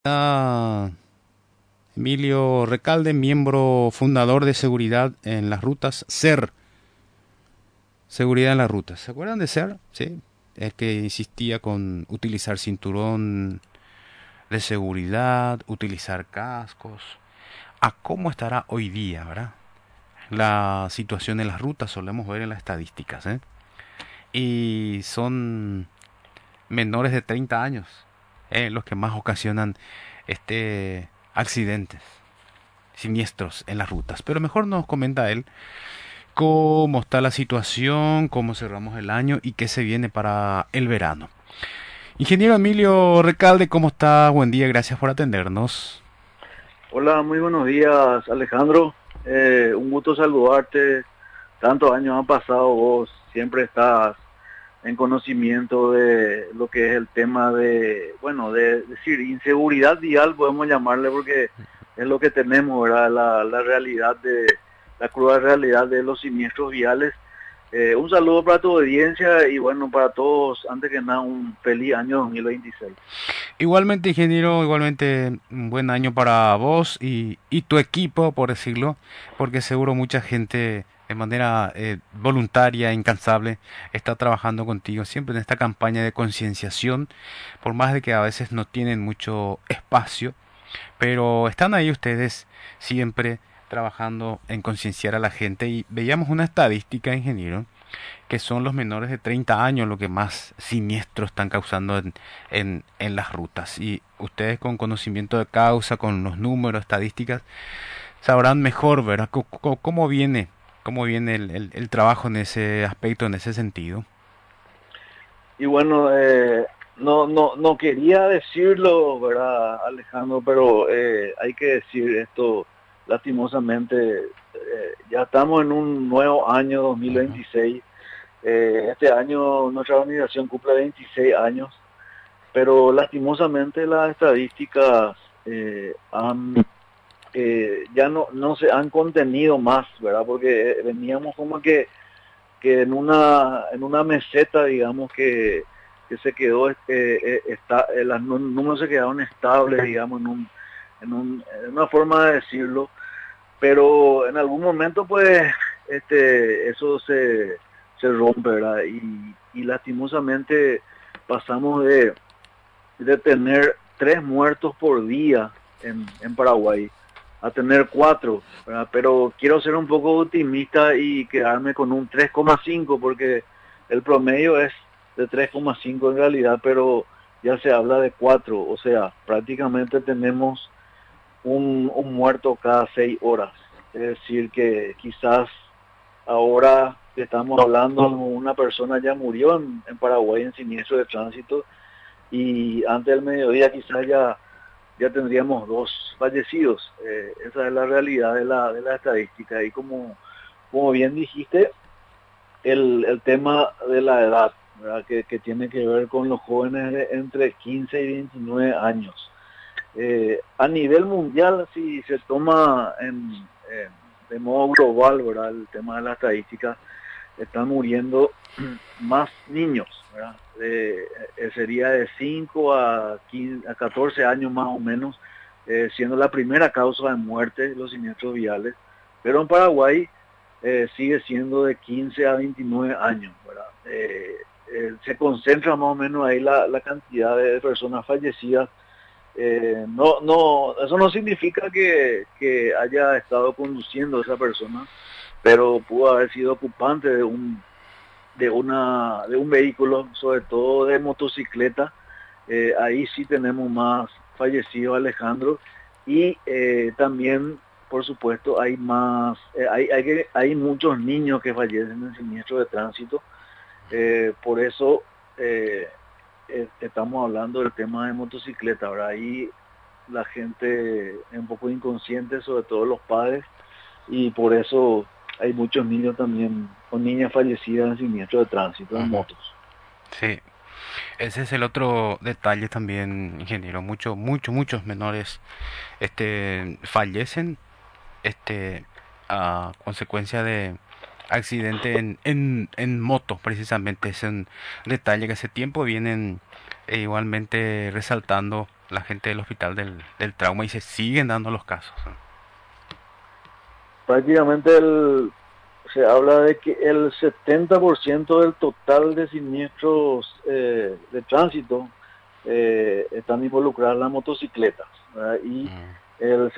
Ah, Emilio Recalde, miembro fundador de Seguridad en las Rutas, SER, Seguridad en las Rutas. ¿Se acuerdan de SER? Sí, el que insistía con utilizar cinturón de seguridad, utilizar cascos. ¿A cómo estará hoy día, verdad? La situación en las rutas solemos ver en las estadísticas, ¿eh? Y son menores de 30 años, los que más ocasionan accidentes, siniestros en las rutas. Pero mejor nos comenta él cómo está la situación, cómo cerramos el año y qué se viene para el verano. Ingeniero Emilio Recalde, ¿cómo está? Buen día, gracias por atendernos. Hola, muy buenos días, Alejandro. Un gusto saludarte. Tantos años han pasado, vos siempre estás en conocimiento de lo que es el tema de, bueno, de decir, inseguridad vial, podemos llamarle, porque es lo que tenemos, ¿verdad? La realidad la cruda realidad de los siniestros viales. Un saludo para tu audiencia y bueno, para todos, antes que nada, un feliz año 2026. Igualmente, ingeniero, igualmente un buen año para vos y tu equipo, por decirlo, porque seguro mucha gente de manera voluntaria, incansable, está trabajando contigo siempre en esta campaña de concienciación, por más de que a veces no tienen mucho espacio, pero están ahí ustedes siempre trabajando en concienciar a la gente y veíamos una estadística, ingeniero, que son los menores de 30 años los que más siniestros están causando en las rutas. Y ustedes con conocimiento de causa, con los números, estadísticas, sabrán mejor, ¿verdad? Cómo viene el trabajo en ese aspecto, en ese sentido. Y bueno, no quería decirlo, ¿verdad, Alejandro? Pero hay que decir esto lastimosamente. Ya estamos en un nuevo año Ujú. 2026. Este año nuestra organización cumple 26 años, pero lastimosamente las estadísticas ya no se han contenido más, ¿verdad? Porque veníamos como que en una meseta, digamos, que se quedó, los números se quedaron estables, digamos, en una forma de decirlo, pero en algún momento, pues, eso se rompe, ¿verdad? Y lastimosamente pasamos de tener 3 muertos por día en Paraguay a tener 4, ¿verdad? Pero quiero ser un poco optimista y quedarme con un 3,5 porque el promedio es de 3,5 en realidad, pero ya se habla de 4, o sea, prácticamente tenemos un muerto cada 6 horas. Es decir, que quizás ahora que estamos hablando, una persona ya murió en Paraguay en siniestro de tránsito y antes del mediodía quizás ya tendríamos 2 fallecidos. Esa es la realidad de la estadística. Y como bien dijiste, el tema de la edad, ¿verdad? Que tiene que ver con los jóvenes de entre 15 y 29 años. A nivel mundial, si se toma de modo global, ¿verdad? El tema de la estadística, están muriendo más niños, ¿verdad? Sería de 5 a 15, a 14 años más o menos, siendo la primera causa de muerte los siniestros viales, pero en Paraguay sigue siendo de 15 a 29 años, ¿verdad? Se concentra más o menos ahí la cantidad de personas fallecidas. Eso no significa que haya estado conduciendo esa persona, pero pudo haber sido ocupante de un vehículo, sobre todo de motocicleta. Ahí sí tenemos más fallecidos, Alejandro, y también, por supuesto, hay más, hay muchos niños que fallecen en siniestro de tránsito. Por eso estamos hablando del tema de motocicleta. Ahora ahí la gente es un poco inconsciente, sobre todo los padres, y por eso hay muchos niños también o niñas fallecidas en siniestro de tránsito en Ujú. motos. Sí, ese es el otro detalle también, ingeniero. Muchos menores fallecen a consecuencia de accidente en moto, precisamente. Es un detalle que hace tiempo vienen igualmente resaltando la gente del hospital del trauma y se siguen dando los casos. Prácticamente se habla de que el 70% del total de siniestros de tránsito están involucradas las motocicletas, ¿verdad? Y Mm, el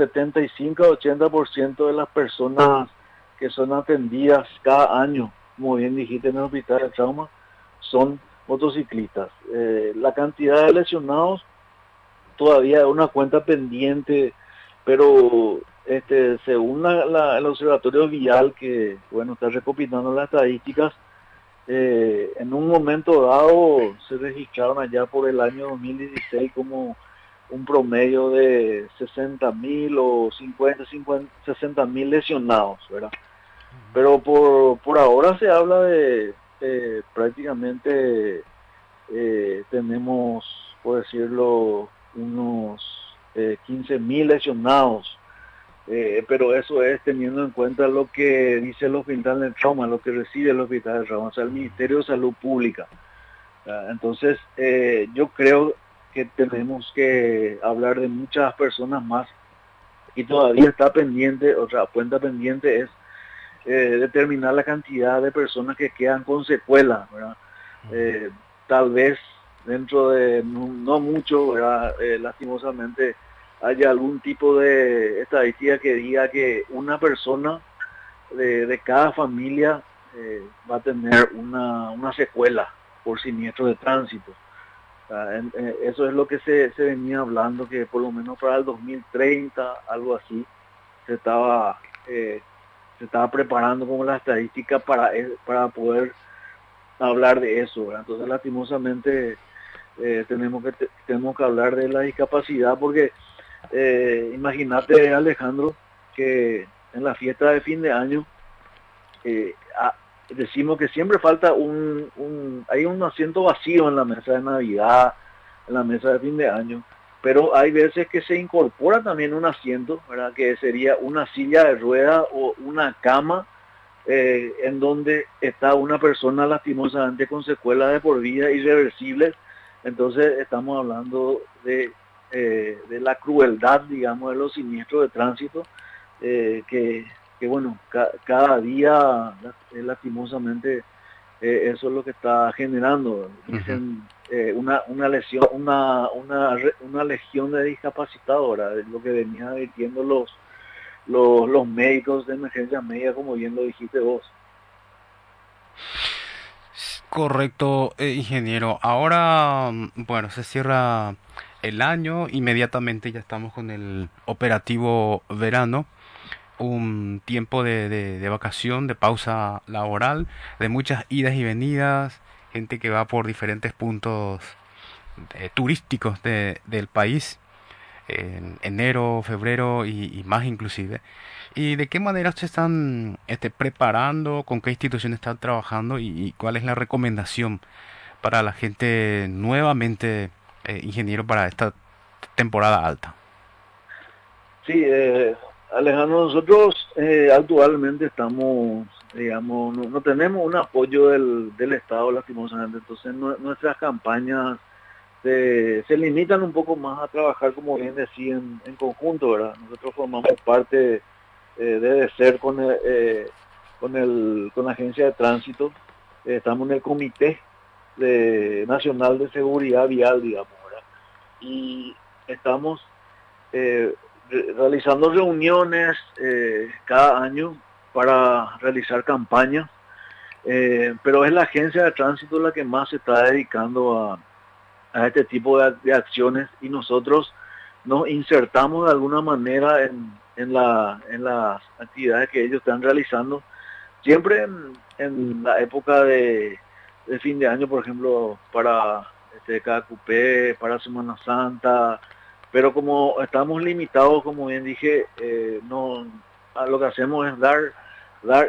75-80% de las personas que son atendidas cada año, como bien dijiste, en el hospital de trauma, son motociclistas. La cantidad de lesionados todavía es una cuenta pendiente, pero según el observatorio vial que bueno está recopilando las estadísticas, en un momento dado se registraron allá por el año 2016 como un promedio de 60.000 o 60.000 lesionados, ¿verdad? Pero por ahora se habla de prácticamente tenemos, por decirlo, unos 15.000 lesionados, pero eso es teniendo en cuenta lo que dice el hospital del trauma, lo que recibe el hospital del trauma, o sea, el Ministerio de Salud Pública. Entonces, yo creo que tenemos que hablar de muchas personas más y todavía está pendiente, otra cuenta pendiente es determinar la cantidad de personas que quedan con secuelas, ¿verdad? Eh, Tal vez dentro de no mucho, ¿verdad? Lastimosamente haya algún tipo de estadística que diga que una persona de cada familia va a tener una secuela por siniestro de tránsito. Eso es lo que se venía hablando, que por lo menos para el 2030, algo así, se estaba, eh, se estaba preparando como la estadística para poder hablar de eso, ¿verdad? Entonces, lastimosamente, tenemos que hablar de la discapacidad porque imagínate, Alejandro, que en la fiesta de fin de año eh, a- decimos que siempre falta hay un asiento vacío en la mesa de Navidad, en la mesa de fin de año, pero hay veces que se incorpora también un asiento, ¿verdad? Que sería una silla de rueda o una cama en donde está una persona lastimosamente con secuelas de por vida irreversibles. Entonces estamos hablando de la crueldad, digamos, de los siniestros de tránsito, eh, que, que bueno, cada día lastimosamente eso es lo que está generando. ujú. Dicen una lesión, una legión de discapacitadora, es lo que venía advirtiendo los médicos de emergencia médica, como bien lo dijiste vos. Correcto, ingeniero. Ahora, bueno, se cierra el año, inmediatamente ya estamos con el operativo verano, un tiempo de vacación, de pausa laboral, de muchas idas y venidas, gente que va por diferentes puntos turísticos del país, en enero, febrero y más inclusive. ¿Y de qué manera se están preparando? ¿Con qué instituciones están trabajando? Y cuál es la recomendación para la gente nuevamente ingeniero para esta temporada alta? Sí, Alejandro, nosotros actualmente estamos, digamos, no tenemos un apoyo del Estado lastimosamente, entonces nuestras campañas se limitan un poco más a trabajar, como bien decía, en conjunto, ¿verdad? Nosotros formamos parte de ser con la agencia de tránsito, estamos en el Comité Nacional de Seguridad Vial, digamos, ¿verdad? Y estamos eh, realizando reuniones cada año para realizar campañas, pero es la agencia de tránsito la que más se está dedicando a este tipo de acciones y nosotros nos insertamos de alguna manera en las actividades que ellos están realizando, siempre en la época de fin de año, por ejemplo, para KQP, para Semana Santa, pero como estamos limitados, como bien dije, no, lo que hacemos es dar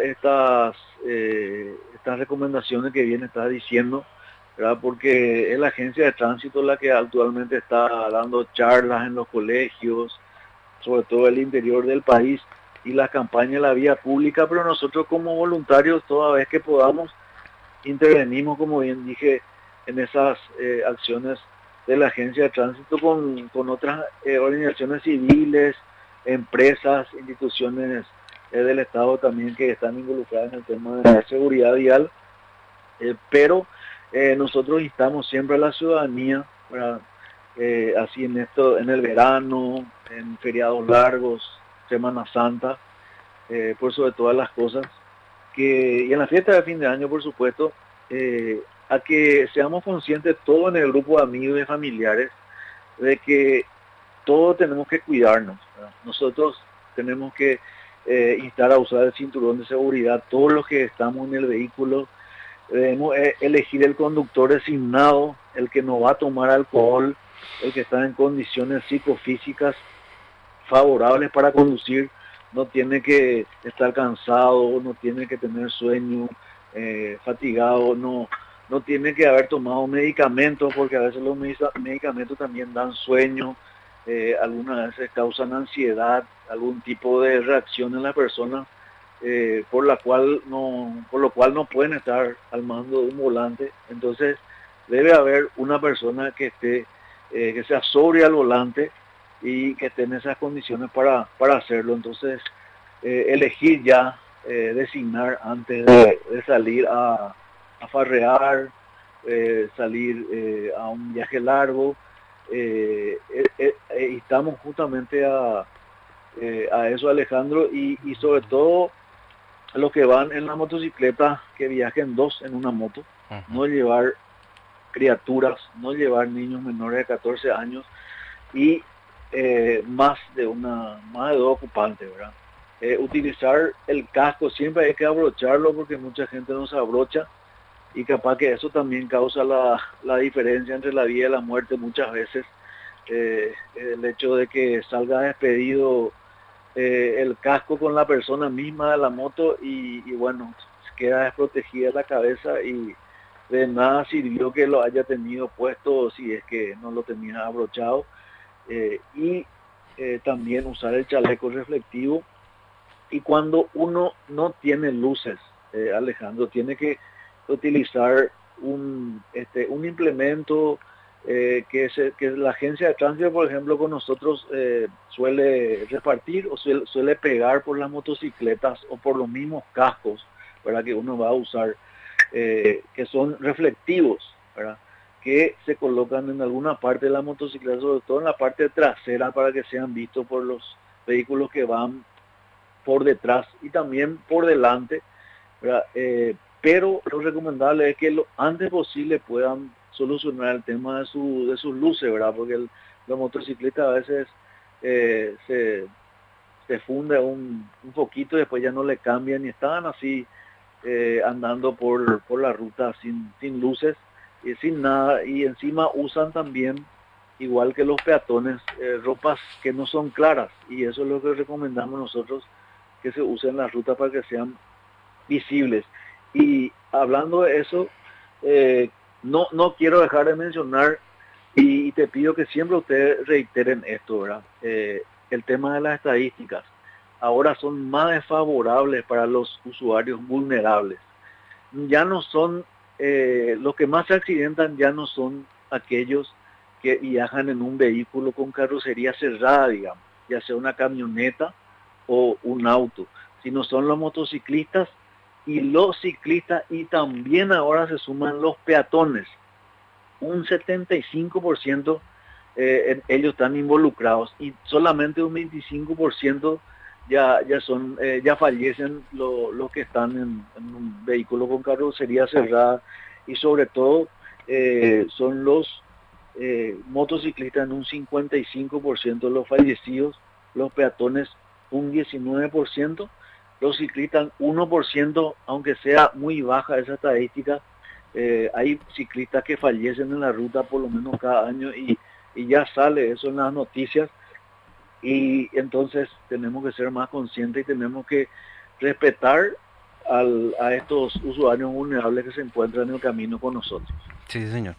estas recomendaciones que bien está diciendo, ¿verdad? Porque es la agencia de tránsito la que actualmente está dando charlas en los colegios, sobre todo el interior del país, y las campañas de la vía pública, pero nosotros como voluntarios, toda vez que podamos, intervenimos, como bien dije, en esas acciones de la agencia de tránsito con otras organizaciones civiles, empresas, instituciones del Estado también que están involucradas en el tema de la seguridad vial, pero nosotros instamos siempre a la ciudadanía, para, así en esto, en el verano, en feriados largos, Semana Santa, por sobre todas las cosas, y en la fiesta de fin de año, por supuesto, a que seamos conscientes todos en el grupo de amigos y familiares de que todos tenemos que cuidarnos, ¿verdad? Nosotros tenemos que instar a usar el cinturón de seguridad, todos los que estamos en el vehículo, debemos elegir el conductor designado, el que no va a tomar alcohol, el que está en condiciones psicofísicas favorables para conducir, no tiene que estar cansado, no tiene que tener sueño, fatigado, no tiene que haber tomado medicamentos, porque a veces los medicamentos también dan sueño, algunas veces causan ansiedad, algún tipo de reacción en la persona, por lo cual no pueden estar al mando de un volante. Entonces debe haber una persona que esté, que sea sobria al volante y que esté en esas condiciones para hacerlo. Entonces elegir ya, designar antes de salir a farrear, salir a un viaje largo. Estamos justamente a eso, Alejandro, y sobre todo los que van en la motocicleta, que viajen dos en una moto, Ujú. no llevar criaturas, no llevar niños menores de 14 años y más de dos ocupantes, ¿verdad? Utilizar el casco, siempre hay que abrocharlo porque mucha gente no se abrocha y capaz que eso también causa la diferencia entre la vida y la muerte muchas veces. El hecho de que salga despedido el casco con la persona misma de la moto y bueno, queda desprotegida la cabeza y de nada sirvió que lo haya tenido puesto si es que no lo tenía abrochado. Y también usar el chaleco reflectivo. Y cuando uno no tiene luces, Alejandro, tiene que utilizar un implemento que la agencia de tránsito, por ejemplo, con nosotros suele repartir o suele pegar por las motocicletas o por los mismos cascos, ¿verdad? Que uno va a usar, que son reflectivos, ¿verdad? Que se colocan en alguna parte de la motocicleta, sobre todo en la parte trasera, para que sean vistos por los vehículos que van por detrás y también por delante, ¿verdad? Pero lo recomendable es que lo antes posible puedan solucionar el tema de sus luces, ¿verdad? Porque los motociclistas a veces eh, se, se funde un poquito y después ya no le cambian y estaban así andando por la ruta sin luces y sin nada, y encima usan también, igual que los peatones, ropas que no son claras, y eso es lo que recomendamos nosotros, que se usen las rutas para que sean visibles. Y hablando de eso, no quiero dejar de mencionar, y te pido que siempre ustedes reiteren esto, ¿verdad? El tema de las estadísticas ahora son más desfavorables para los usuarios vulnerables. Ya no son, los que más se accidentan ya no son aquellos que viajan en un vehículo con carrocería cerrada, digamos, ya sea una camioneta o un auto, sino son los motociclistas y los ciclistas, y también ahora se suman los peatones. Un 75% ellos están involucrados y solamente un 25% ya fallecen los que están en un vehículo con carrocería cerrada, y sobre todo son los motociclistas en un 55% de los fallecidos, los peatones un 19%, los ciclistas 1%, aunque sea muy baja esa estadística. Hay ciclistas que fallecen en la ruta por lo menos cada año, y ya sale eso en las noticias, y entonces tenemos que ser más conscientes y tenemos que respetar a estos usuarios vulnerables que se encuentran en el camino con nosotros. Sí, señor.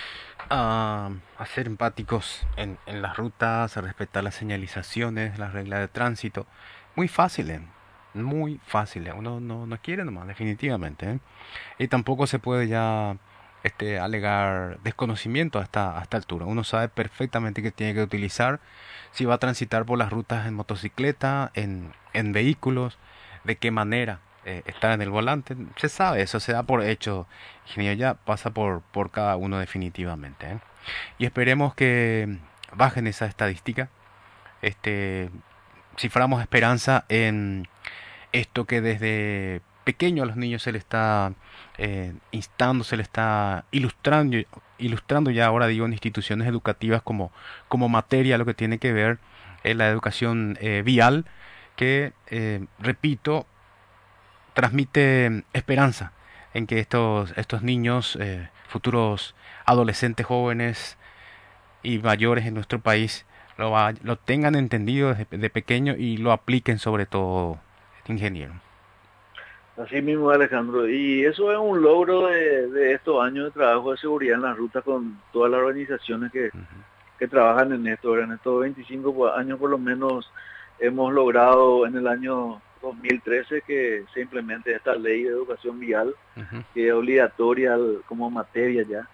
A ser empáticos en las rutas, a respetar las señalizaciones, las reglas de tránsito. Muy fácil, ¿eh? Muy fácil. Uno no quiere nomás, definitivamente, ¿eh? Y tampoco se puede ya alegar desconocimiento a esta altura. Uno sabe perfectamente que tiene que utilizar si va a transitar por las rutas en motocicleta, en vehículos, de qué manera estar en el volante. Se sabe, eso se da por hecho. Ingeniero, ya pasa por cada uno definitivamente, ¿eh? Y esperemos que bajen esa estadística. Este, ciframos esperanza en esto que desde pequeño a los niños se le está instando, se le está ilustrando ya ahora digo en instituciones educativas como materia lo que tiene que ver en la educación vial, que repito, transmite esperanza en que estos niños, futuros adolescentes jóvenes y mayores en nuestro país, lo tengan entendido desde de pequeño y lo apliquen sobre todo, ingeniero. Así mismo, Alejandro. Y eso es un logro de estos años de trabajo de seguridad en la ruta con todas las organizaciones Ujú, que trabajan en esto. ¿Verdad? En estos 25 años por lo menos hemos logrado en el año 2013 que se implemente esta ley de educación vial, ujú. que es obligatoria como materia ya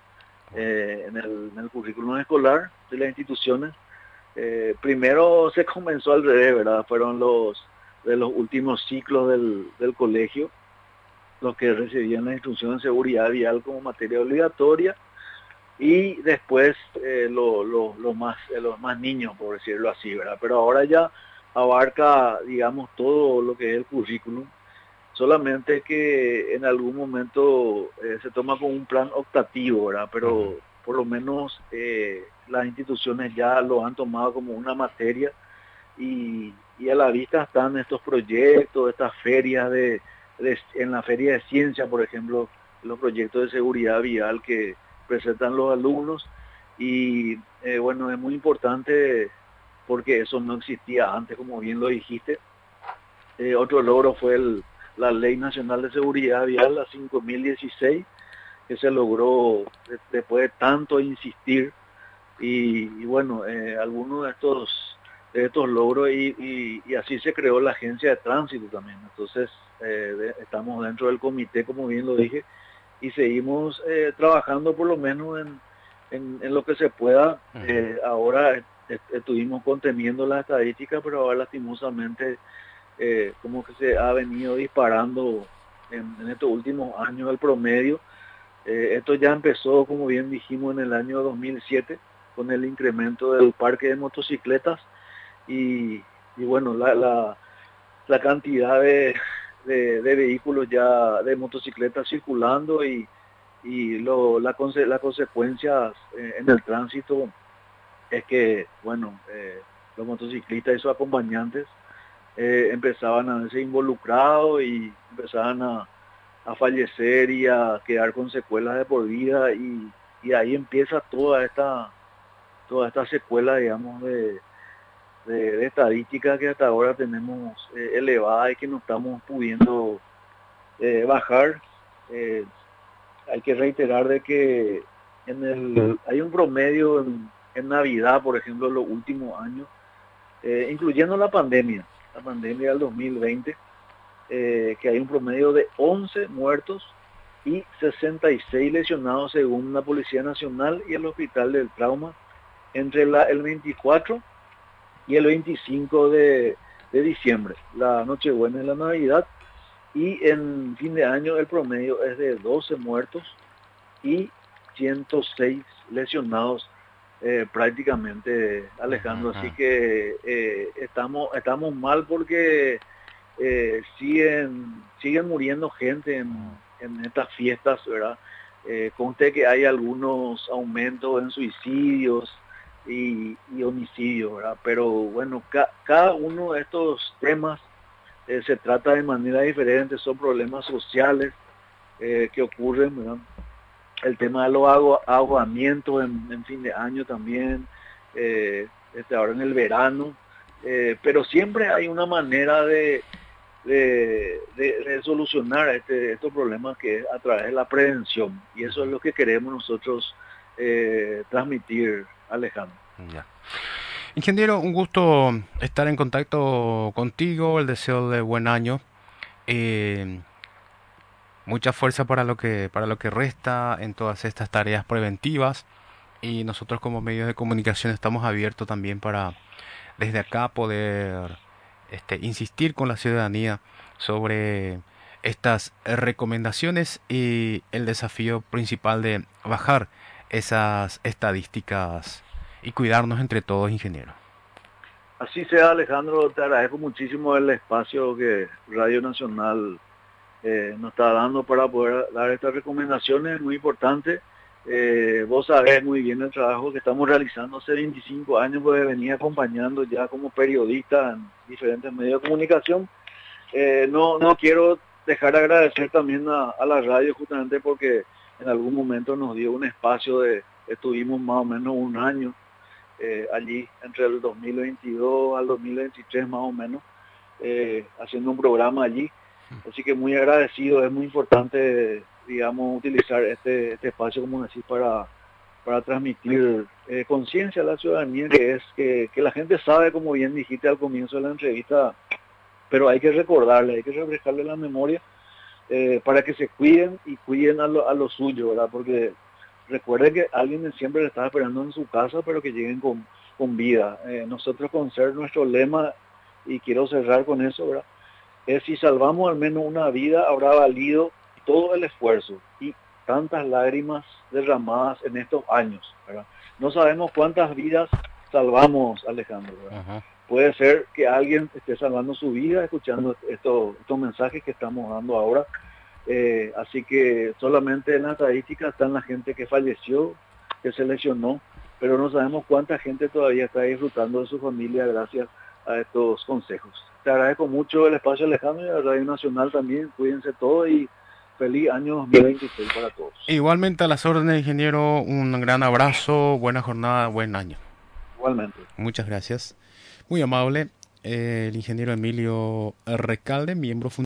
en el currículum escolar de las instituciones. Primero se comenzó al revés, ¿verdad? Fueron de los últimos ciclos del colegio los que recibían la instrucción de seguridad vial como materia obligatoria y después los más niños, por decirlo así, ¿verdad? Pero ahora ya abarca, digamos, todo lo que es el currículum, solamente que en algún momento se toma como un plan optativo, ¿verdad? Ujú. Pero por lo menos las instituciones ya lo han tomado como una materia y a la vista están estos proyectos, estas ferias en la feria de ciencia, por ejemplo, los proyectos de seguridad vial que presentan los alumnos y bueno, es muy importante porque eso no existía antes, como bien lo dijiste. Otro logro fue la Ley Nacional de Seguridad Vial, la 5016, que se logró después de tanto insistir y bueno, algunos de estos logros y así se creó la agencia de tránsito también. Entonces, estamos dentro del comité, como bien lo dije, y seguimos trabajando por lo menos en lo que se pueda. Ujú. Ahora estuvimos conteniendo las estadísticas, pero ahora lastimosamente como que se ha venido disparando en estos últimos años el promedio. Esto ya empezó, como bien dijimos, en el año 2007 con el incremento del parque de motocicletas y, y bueno, la cantidad de vehículos ya de motocicletas circulando las consecuencias en el tránsito es que, bueno, los motociclistas y sus acompañantes empezaban a verse involucrados y empezaban a fallecer y a quedar con secuelas de por vida y ahí empieza toda esta secuela, digamos, de estadísticas que hasta ahora tenemos elevada y que no estamos pudiendo bajar. Eh, Hay que reiterar de que hay un promedio en Navidad, por ejemplo, en los últimos años, incluyendo la pandemia del 2020, que hay un promedio de 11 muertos y 66 lesionados según la Policía Nacional y el Hospital del Trauma entre el 24 y el 25 de diciembre, la Nochebuena y la Navidad, y en fin de año el promedio es de 12 muertos y 106 lesionados prácticamente, Ujú, Alejandro. ujú. Así que estamos mal porque siguen muriendo gente en estas fiestas, ¿verdad? Conste que hay algunos aumentos en suicidios y homicidios, ¿verdad? Pero bueno, cada uno de estos temas se trata de manera diferente, son problemas sociales que ocurren, ¿verdad? El tema de los aguamientos en fin de año también, ahora en el verano, pero siempre hay una manera de solucionar estos problemas que es a través de la prevención y eso es lo que queremos nosotros transmitir, Alejandro. Ya. Ingeniero, un gusto estar en contacto contigo, el deseo de buen año. Eh, mucha fuerza para lo que resta en todas estas tareas preventivas y nosotros como medios de comunicación estamos abiertos también para desde acá poder insistir con la ciudadanía sobre estas recomendaciones y el desafío principal de bajar esas estadísticas y cuidarnos entre todos, ingeniero. Así sea, Alejandro, te agradezco muchísimo el espacio que Radio Nacional nos está dando para poder dar estas recomendaciones muy importantes. Vos sabés muy bien el trabajo que estamos realizando hace 25 años, porque venía acompañando ya como periodista en diferentes medios de comunicación. No quiero dejar de agradecer también a la radio justamente porque en algún momento nos dio un espacio estuvimos más o menos un año allí entre el 2022 al 2023 más o menos, haciendo un programa allí. Así que muy agradecido, es muy importante, digamos, utilizar este espacio, como decís, para transmitir conciencia a la ciudadanía, que es que la gente sabe, como bien dijiste al comienzo de la entrevista, pero hay que recordarle, hay que refrescarle la memoria para que se cuiden y cuiden a lo suyo, ¿verdad? Porque recuerden que alguien siempre le está esperando en su casa, pero que lleguen con vida. Nosotros con ser nuestro lema, y quiero cerrar con eso, ¿verdad? Es si salvamos al menos una vida, habrá valido todo el esfuerzo y tantas lágrimas derramadas en estos años, ¿verdad? No sabemos cuántas vidas salvamos, Alejandro, ¿verdad? Ajá. Puede ser que alguien esté salvando su vida escuchando estos mensajes que estamos dando ahora. Así que solamente en la estadística están la gente que falleció, que se lesionó, pero no sabemos cuánta gente todavía está disfrutando de su familia gracias a estos consejos. Te agradezco mucho el espacio, Alejandro, y a Radio Nacional también. Cuídense todos y feliz año 2026 para todos. Igualmente a las órdenes, ingeniero, un gran abrazo, buena jornada, buen año. Igualmente. Muchas gracias. Muy amable, el ingeniero Emilio Recalde, miembro fundador